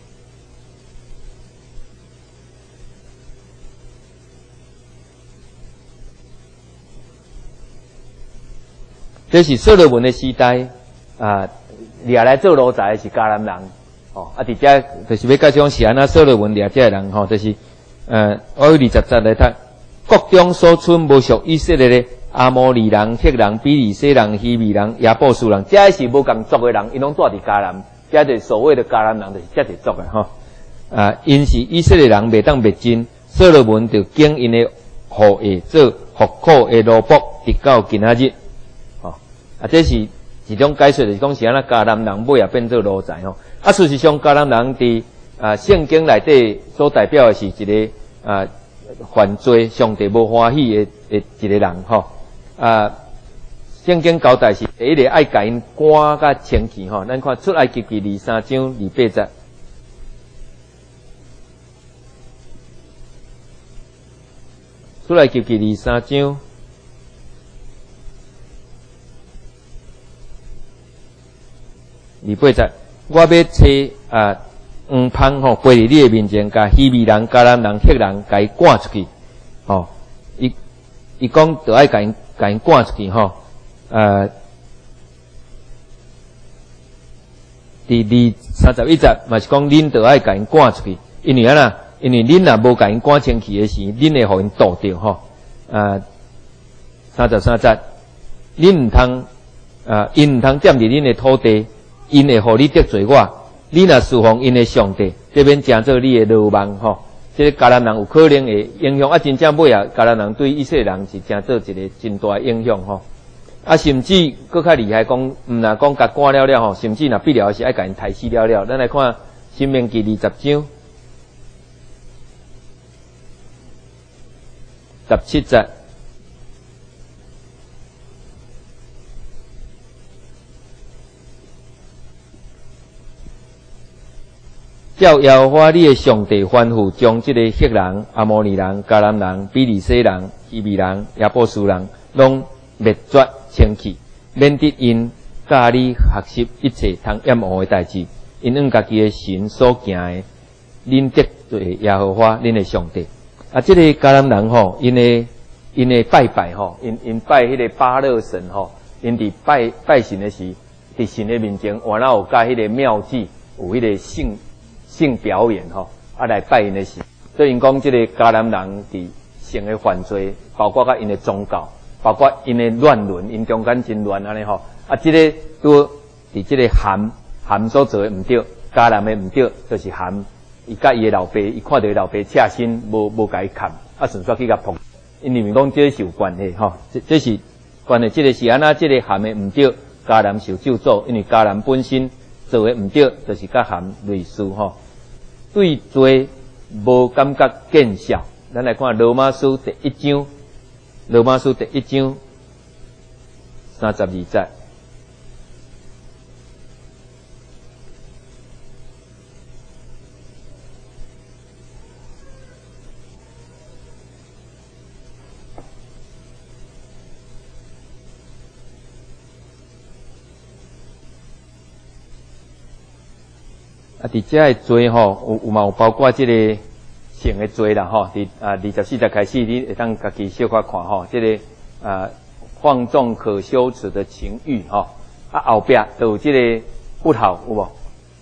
Speaker 1: 這是所羅門的時代掠來做奴才是迦南人哦，佇遮就是要解釋是安怎所羅門掠遮人吼，就是。我有20節來讀，國中所出無屬以色列的阿摩利人、赫人、比利洗人、希未人、亞波斯人，這是無共族的人，因攏住佇迦南，這就是所謂的迦南人，就是這個族的吼。因是以色列人未當滅盡，所羅門就經因的後裔做服苦的奴僕，直到今仔日。吼，這是一種解說，就是講是安怎迦南人尾也變做奴才吼。事實上迦南人佇聖經內底所代表的是一個犯罪上帝無歡喜的一個人吼。聖經交代是第一個愛甲因趕甲清氣吼。咱看出埃及記23章28節，出埃及記23章28節，我要找黃蜂吼，飛入你的面前，甲希未人、迦南人、赫人，甲伊趕出去。吼，伊講就愛甲因趕出去吼。第31節嘛是講恁就愛甲因趕出去，因為安那，因為恁若無甲因趕清氣的時，恁會互因墮掉吼。33節，恁毋通因毋通佔入恁的土地，因會互你得罪我。你若侍奉因的上帝，這邊成做你的羅網吼。這個迦南人有可能會影響真正尾啊，迦南人對以色列人是成做一個真大的影響吼。甚至佫較厲害講，毋若講甲趕了吼，甚至若必了是愛甲因殺死了。咱來看申命記20章17節。照耶和華你的上帝吩咐，將這個赫人、阿摩利人、迦南人、比利洗人、希未人、亞波斯人，攏滅絕清氣，免得因教你學習一切通掩護的代志，因按家己的神所行的，恁得罪耶和華恁的上帝。這個迦南人吼，因的拜吼，因拜迄個巴勒神吼，因佇拜神的時，佇神的面前，原來有甲迄個廟子有迄個性表演吼，來拜因的神。所以因講，這個迦南人佇性的犯罪，包括甲因的宗教，包括因的亂倫，因中間真亂安尼吼。這個都佇這個含所做的毋對，迦南的毋對，就是含伊甲伊的老爸，伊看到伊老爸赤身，無甲伊砍，順續去甲碰。因認為講這是有關係吼，這是關係。這個是安那，這個含的毋對，迦南受咒詛，因為迦南本身做的毋對，就是甲含類似吼。對罪無感覺見效。咱來看羅馬書第1章32節。 伫遮诶罪吼，有包括即个性诶罪啦吼。伫24节开始，你会当家己小可看吼，即个放纵可羞耻的情欲吼。后壁就有即个不孝有无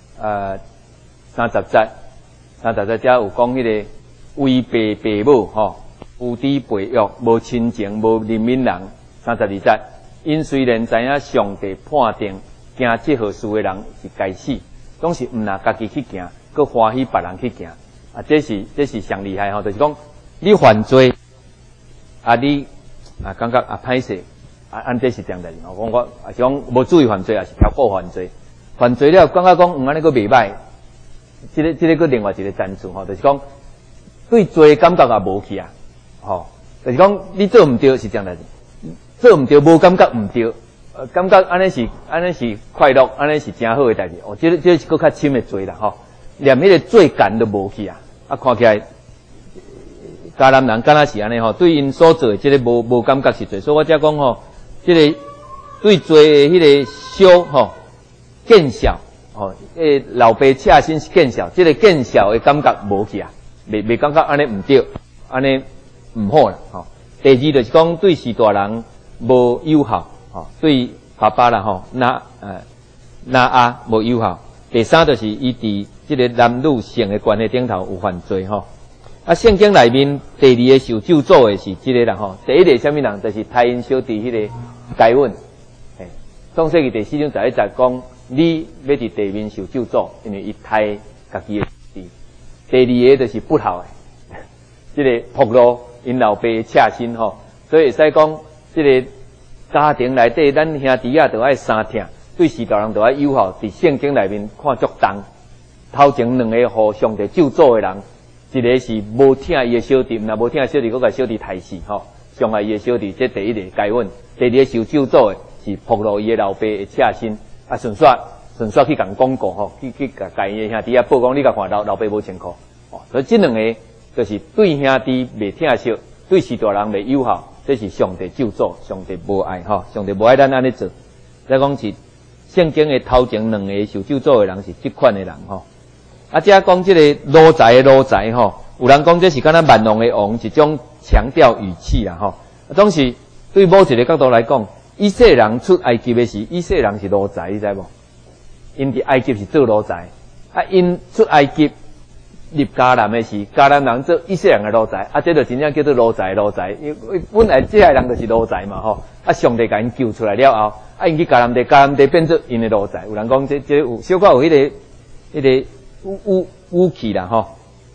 Speaker 1: ？30节遮有讲迄个违背父母吼，有弟背约，无亲情，无怜悯人。32节，因虽然知影上帝判定行这号事的人是该死，总是毋拿家己去行，佮欢喜别人去行。这是上厉害吼，就是讲你犯罪你感觉歹势安这是这样代志吼。我是讲无注意犯罪，也是超过犯罪。犯罪了，感觉讲安尼佫袂歹。这个佫另外一个赞助吼，就是讲对罪感觉也无去啊，吼，就是讲你做毋对是这样代志，做毋对无感觉毋对，感觉安尼是快乐，安尼是真好诶代志。这是佫较深诶罪啦，吼，连迄个罪感都无去啊，看起来迦南人敢若是安尼吼，对因所做诶这个无感觉是罪，所以我才讲吼，这个对罪诶迄个小吼见小。老爸恰心是见笑，这个见笑的感觉无去啊，未感觉安尼毋对，安尼毋好啦。吼，第二就是讲对士大人无友好，吼，对爸爸啦吼，那阿无友好。第三就是伊伫这个男女性的关系顶头有犯罪吼。圣经内面第二个受咒诅的是这个人吼，第一个什么人就是太因小弟迄个该问。创世纪第4章11节讲。你要伫地面受咒诅，因为伊太家己的弟。第二个就是不孝的，这个仆路因老爸恰心吼，所以会使讲，这个家庭内底咱兄弟仔都爱相疼，对士大人都爱友好。伫圣经内面看足重，头前两个互上帝咒诅的人，一个是无疼伊的小弟，若无疼小弟，佫甲小弟害死吼，伤害伊的小弟，这第一个该问。第二个受咒诅的是仆路伊的老爸的恰心。顺续去共广告吼，去甲伊兄弟啊报讲，你甲看老爸无穿裤，所以这两个就是对兄弟未疼惜，对士大人未友好，这是上帝咒诅，上帝无爱吼，上帝无爱咱安尼做。再讲是圣经的头前两个受咒诅的人是这款的人吼。遮讲这个奴才吼，有人讲这是敢若万王的王一种强调语气啦吼，总是对某一个角度来讲。以色列人出埃及的时，以色列人是奴才，你知无？因伫埃及是做奴才，因出埃及入迦南的时，迦南人做以色列人的奴才，这就真正叫做奴才。因为本来这些人就是奴才嘛吼，上帝甲因救出来了后，因去迦南地变做因的奴才。有人讲这有小可有迄个武器啦吼。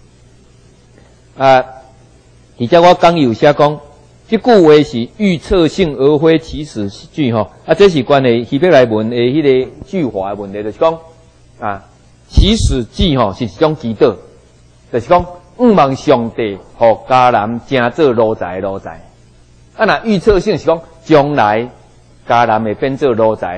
Speaker 1: 而且我讲有写讲。这句话是预测性而非起始句吼，这是关于希伯来文的迄个句法的问题，就是讲起始句吼是一种祈祷，就是讲望上帝互迦南成做奴才。那预测性是讲将来迦南会变做奴才。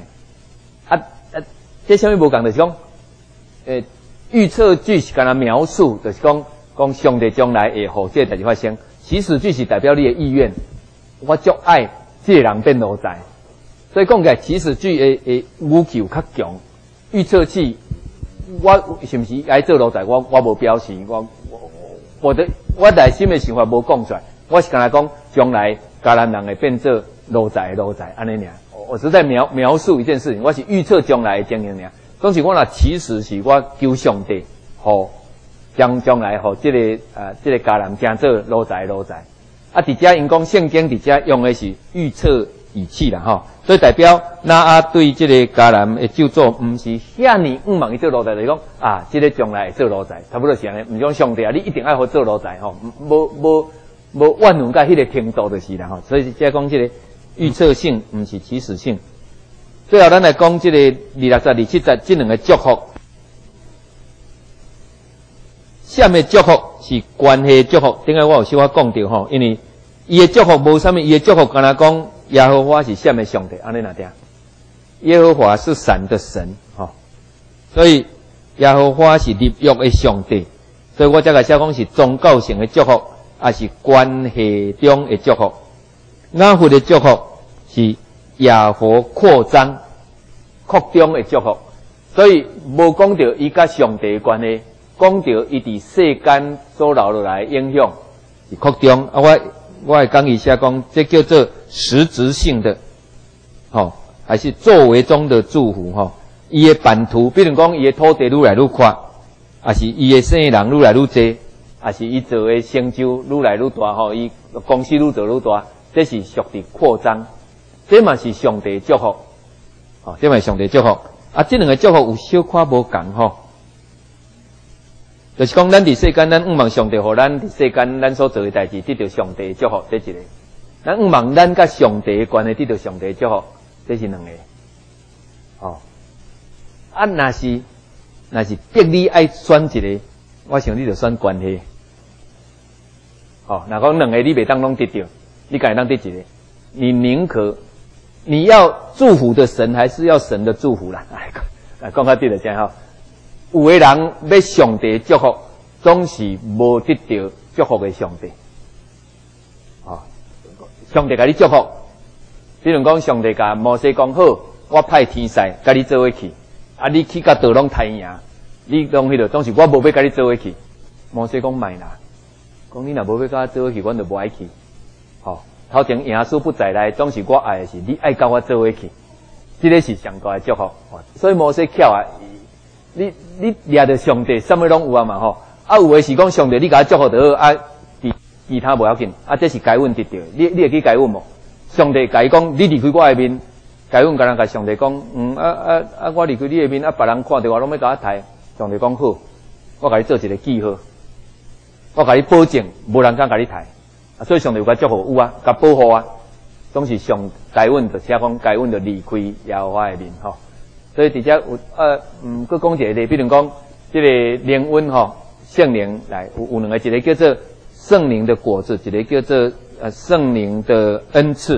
Speaker 1: 这啥物无共，就是讲预测句是干那描述，就是讲上帝将来会互这代志发生。起始句是代表你的意愿，我足爱这个人变奴才，所以讲起来起始句的语气较强。预测句，我是毋是爱做奴才？我无表示，我内心的想法无讲出来，我是干那讲将来迦南人会变做奴才安尼尔。我只是在描述一件事情，我是预测将来的情形尔。总是我若起始是我求上帝互。将来吼，这个迦南成做奴才。伫遮因讲圣经伫遮用的是预测语气啦吼，所以代表那对这个迦南的咒诅，毋是遐尼望伊做奴才，就是讲这个将来会做奴才，差不多是安尼。毋讲上帝你一定爱好做奴才吼，无怨恨到迄个程度就是啦吼。所以遮讲这个预测性，毋是起始性。最后咱来讲这个26节、27节这两个祝福。什么祝福是关系祝福？顶下我有小可讲到吼，因为伊的祝福无啥物，伊的祝福敢若讲耶和华是什么上帝？安尼哪听？耶和华是神的神吼，所以耶和华是立约的上帝，所以我才个写讲是宗教性的祝福，也是关系中的祝福。雅福的祝福是耶和扩张、扩张的祝福。 所以无讲到伊甲上帝的关系，讲到伊伫世间所留落来的影响是扩张。啊，我会讲一下讲，这叫做实质性的，还是作为中的祝福伊的版图，比如讲伊的土地愈来愈宽，还是伊的生的人愈来愈多，还是伊做的成就愈来愈大伊公司愈做愈大，这是属地扩张，这嘛是上帝祝福，这嘛是上帝祝福。啊，这两个祝福有小可无共就是讲咱伫世间，咱毋望上帝互咱伫世间咱所做的代志得到上帝的祝福，这一个；咱毋望咱甲上帝的关系得到上帝的祝福，这是两个。啊，若是逼你爱选一个，我想你就选关系。若讲两个你袂当拢得到，你家己当得一个，你宁可你要祝福的神，还是要神的祝福啦？讲较对就这有的人要上帝祝福，总是无得到祝福的上帝。上帝甲你祝福，比如讲上帝甲摩西讲好，我派天使甲你做伙去，啊，你去甲倒拢太赢，你拢迄个总是我无要甲你做伙去。摩西讲卖啦，讲你若无要甲我做伙去，阮就无爱去。头前耶稣不在来，总是我爱的是你爱甲我做伙去，这个是上大的祝福。所以摩西巧啊，你掠着上帝，什么拢有啊嘛啊有的是讲上帝你甲我祝福就好，啊其他无要紧，啊这是该阮得到，你会去该阮无？上帝甲伊讲，你离开我的面，该阮甲人甲上帝讲，我离开你的面，啊别人看到我拢要甲我抬。上帝讲好，我甲你做一个记号，我甲你保证，无人敢甲你抬。所以上帝有甲祝福有啊，甲保护啊，总是上该阮就写讲该阮就离开耶和华的面所以直接有佮讲一个例，比如讲这个灵恩圣灵来有两个，一个叫做圣灵的果子，一个叫做圣灵的恩赐。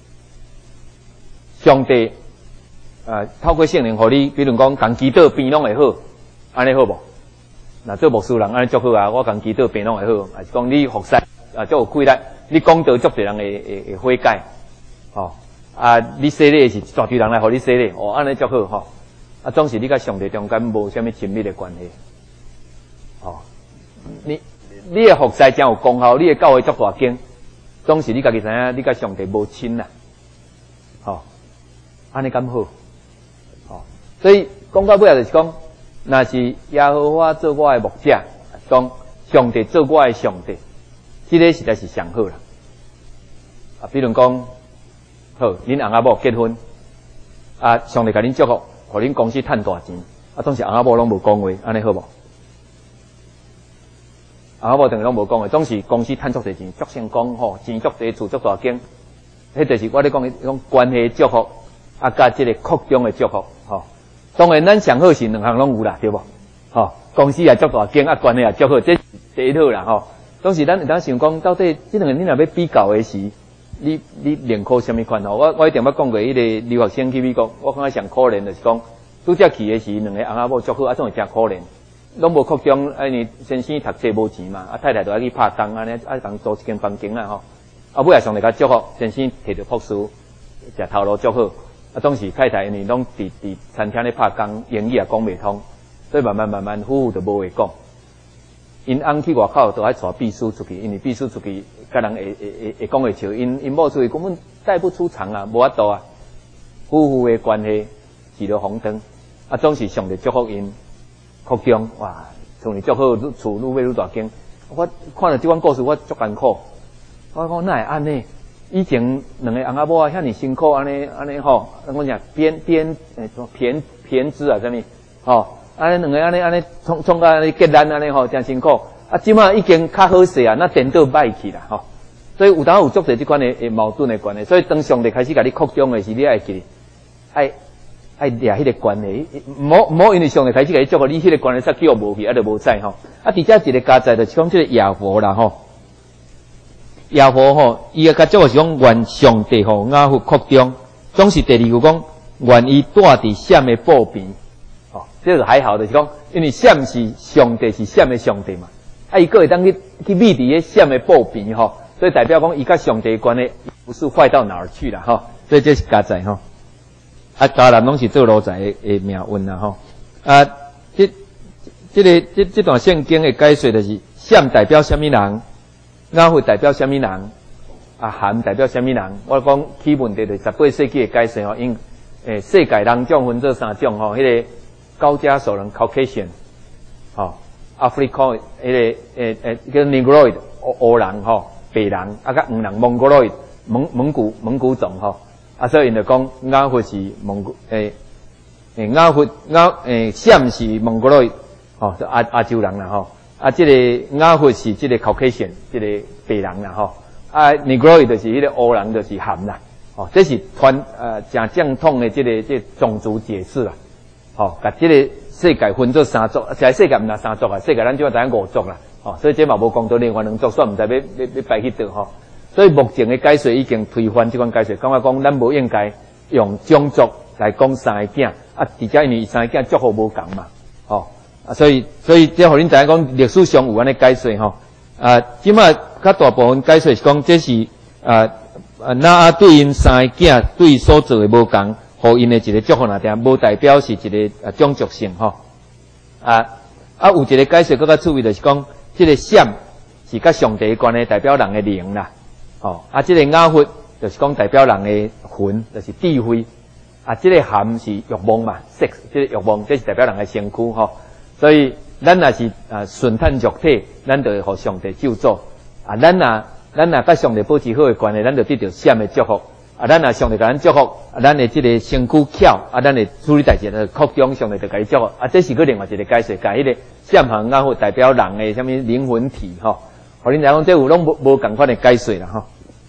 Speaker 1: 上帝透过圣灵互你，比如讲共祈祷变拢会好，安尼好无？那做牧师人安尼足好啊，我共祈祷变拢会好，还是讲你服侍足有规律，你讲道足侪人会悔改你洗礼是大堆人来互你洗礼，安尼足好总是你甲上帝中间无啥物亲密的关系你的服侍真有功效，你的教会足大间，总是你家己知影，你甲上帝无亲啦安尼敢好所以讲到尾就是讲，若是耶和华做我的牧者，讲上帝做我的上帝，这个实在是上好啦比如讲好，恁翁仔某结婚上帝甲恁祝福，互恁公司赚大钱总是翁仔某拢无讲话，安尼好无？翁仔某等于拢无讲话，总是公司赚足侪钱，足成功钱足多，厝足大间，迄就是我咧讲迄种关系祝福甲这个扩张的祝福当然咱上好是两项拢有啦，对无公司也足大间关系也足好，这第一套啦总是咱会当想讲，到底这两个你若要比较的时，你认可什么款我一定捌讲过，迄个留学生去美国，我感觉上可怜就是讲，拄则去的时，两个翁仔某足好，总会真可怜，拢无扩张，你先生读册无钱嘛，太太就爱去拍工，安尼共租一间房间啦尾上帝甲祝福，先生摕着博士，食头路足好，当时太太因为拢伫餐厅咧拍工，英语也讲袂通，所以慢慢夫妇就无话讲。因翁去外口都爱带秘书出去，因为秘书出去甲人会讲会笑，因某出去根本带不出场无法度夫妇的关系起了红灯总是上帝祝福因扩张哇，从你足好，厝愈买愈大间。我看了这款故事，我足艰苦。我讲哪会安尼？以前两个翁仔某遐尼辛苦，安尼我讲偏执啥物安尼两个安尼创甲安尼结难安尼真辛苦。即马已经较好势那颠倒歹去啦所以有当有足侪即款的矛盾的关系。所以当上帝开始甲你扩张的时，你爱记爱掠迄个关系，唔因为上帝开始甲你祝福，你迄个关系煞叫无去，就无在而且一个加在就是讲这个耶和啦耶和伊个祝福是讲愿上帝雅福扩张，总是第二句讲愿伊住伫闪的布边这个还好的是讲，因为闪是上帝是闪的上帝嘛，伊个会当去秘伫个闪的布边所以代表讲伊甲上帝的关系不是坏到哪儿去了所以这是加在迦南拢是做奴才的命运啦这段圣经的解说就是闪代表什么人，雅弗代表什么人，含代表什么人。我讲起问题就是18世纪的解说吼，因世界人种分做3种吼，迄个高加索人 Caucasian， 吼 ，African 迄个叫 Negroid 黑人吼，白人甲黄人 Mongoloid 蒙古种吼，所以因就讲雅弗是雅弗闪是蒙古类，吼，亚洲人啦吼。这个雅弗是这个 Caucasian， 这个白人啦吼。Negroid 就是迄个黑人，就是含啦。哦，这是正正统的这种族解释啦。吼，把这个世界分做3族，现在世界唔是3族啊，世界咱就知影5族啦。哦，所以这嘛无讲到另外2族，算唔知要摆去倒吼。所以目前的解说已经推翻这款解说，感觉讲咱无应该用种族来讲3个囝。而且因为3个囝祝福无共嘛，吼，所以这互恁知影讲历史上有安尼解说吼，即马较大部分解说是讲这是那对因3个囝对所做的无共，互因的一个祝福那点，无代表是一个种族性吼，有一个解说更较趣味就是讲，这个闪是甲上帝关系，代表人的灵啦，吼，这个雅弗就是讲代表人的魂，就是智慧。这个含是欲望嘛 ，sex， 这个欲望，这是代表人的身躯吼。所以咱若是顺探肉体，咱就互上帝救助。咱若甲上帝保持好的关系，咱就得到闪的祝福。咱若上帝甲咱祝福，咱的这个身躯巧，咱的处理代志就扩张，上帝就甲伊祝福。这是个另外一个解释，甲迄个闪和雅弗代表人的什么灵魂体吼。互恁来讲，这有拢无共款的解释啦吼。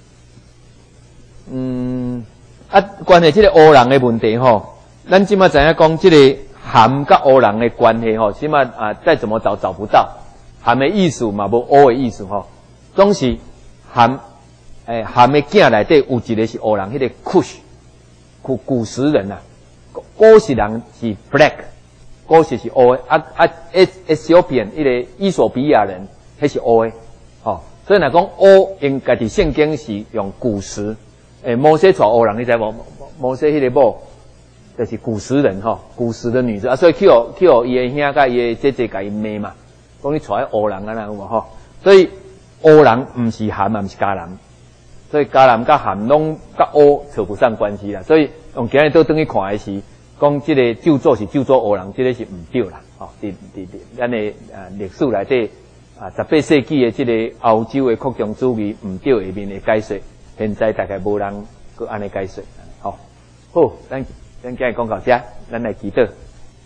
Speaker 1: 关于这个黑人的问题吼，咱即马知影讲这个含甲黑人的关系吼，起码再怎么找不到含的意思嘛，无黑的意思吼，总是含的囝内底有一个是黑人，迄个 Kush 古时人啊，古时人是 black， 古时是黑的，Ethiopian 迄个伊索比亚人迄是黑的，吼，所以若讲黑，因家己圣经是用古时。摩西娶黑人，你知无？摩西迄个某就是古时人吼，古时的女子所以去伊的兄甲伊的姐姐甲伊骂嘛，讲你娶黑人有无吼？所以黑人毋是含嘛，毋是迦南，所以迦南甲含拢甲黑扯不上关系啦。所以用今日倒转去看的是，讲这个救助是救助黑人，这个是毋对啦。吼，咱的历史内底18世纪的这个欧洲的扩张主义毋对下面的解说。现在大概无人去安尼解说，好，咱今日讲到这，咱来祈祷。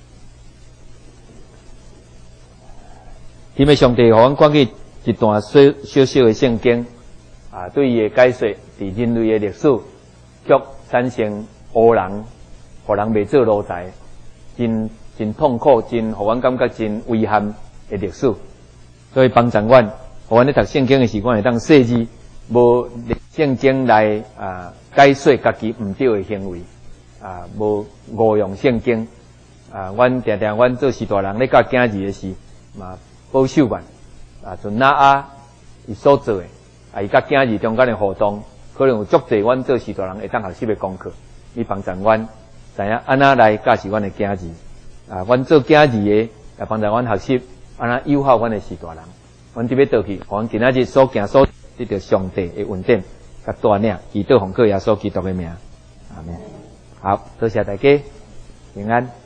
Speaker 1: 希望上帝互阮看去一段小小的圣经，对伊的解说，伫人类的历史，却产生黑人，互人袂做奴才，真痛苦，互阮感觉真遗憾的历史。所以帮助阮，互阮咧读圣经的时，阮会当细致。无圣经来解说家己毋对的行为，无误用圣经，阮常常阮做士大人咧教囝儿的时，嘛保守阮，像那伊所做的，伊甲囝儿中间的互动，可能有足侪阮做士大人会当学习的功课，你帮助阮知影安那来教示阮的囝儿，阮做囝儿的也帮助阮学习安那友好阮的士大人，阮伫要倒去，阮今仔日所行所。得到上帝的恩典甲带领，祈祷奉靠耶稣基督的名，阿门。好，多谢大家，平安。